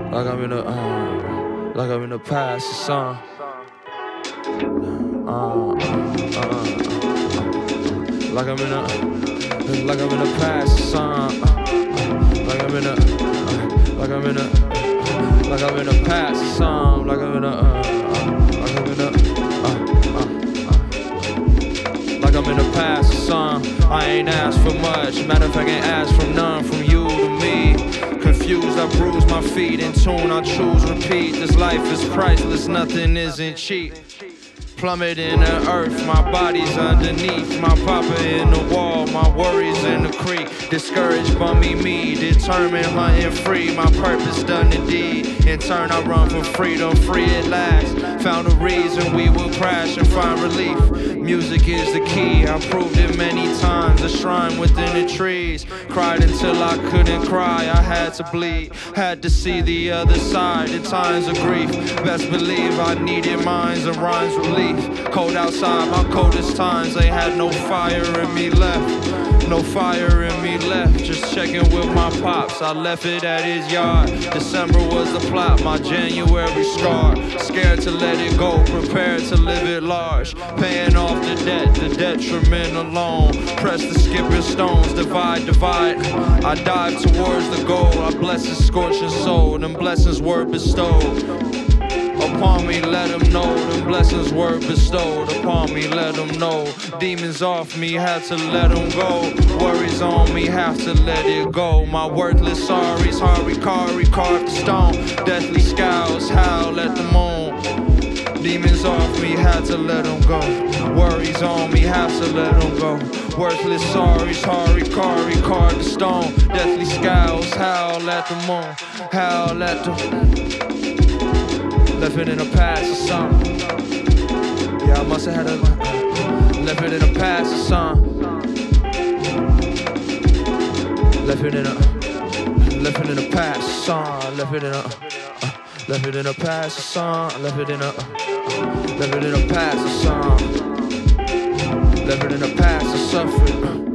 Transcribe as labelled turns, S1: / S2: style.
S1: Like I'm in the past or something. Like I'm in the past or something. Like I'm in the past or something. Like I'm in the past or something. I ain't asked for much. Matter of fact, I ain't asked for none from you to me. Confused, I bruise my feet. In tune, I choose repeat. This life is priceless, nothing isn't cheap. Plummet in the earth, my body's underneath. My papa in the wall, my worries in the creek. Discouraged, bummy me, determined, hunting free. My purpose done indeed. In turn, I run for freedom, free at last. Found a reason we will crash and find relief. Music is the key, I proved it many times. A shrine within the trees. Cried until I couldn't cry, I had to bleed. Had to see the other side in times of grief. Best believe I needed minds and rhymes relief. Cold outside, my coldest times, they had no fire in me left. No fire in me left, just checking with my pops. I left it at his yard. December was the plot, my January scar. Scared to let it go, prepared to live it large. Paying off the detriment alone. Press the skipping stones, divide. I dive towards the goal. I bless his scorching soul, them blessings were bestowed upon me, let them know. Them blessings were bestowed upon me, let them know. Demons off me, had to let them go. Worries on me, have to let it go. My worthless sorries, harikari, carved the stone. Deathly scowls, howl at the moon. Demons off me, had to let them go. Worries on me, have to let them go. Worthless sorries, harikari, carved the stone. Deathly scowls, howl at the moon. Howl at the left it in the past or something. Yeah, I must have had a left it in the past or something. Left it in the past or something. Left it in the past or something. Left it in the past or something. Left it in the past or suffering.